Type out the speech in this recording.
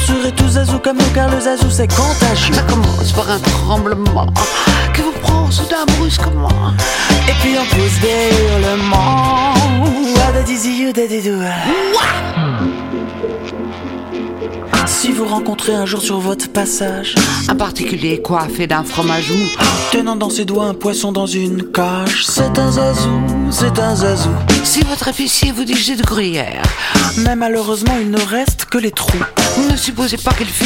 serez tous zazou comme nous car le zazou c'est contagieux. Ça commence par un tremblement qui vous prend soudain brusquement. Et puis on pousse des hurlements. Adadiziou, dadidou. Si vous rencontrez un jour sur votre passage Un particulier coiffé d'un fromage mou, tenant dans ses doigts un poisson dans une cage, c'est un zazou, c'est un zazou. si votre épicier vous dit j'ai de gruyère, Mais malheureusement il ne reste que les trous. ne supposez pas qu'il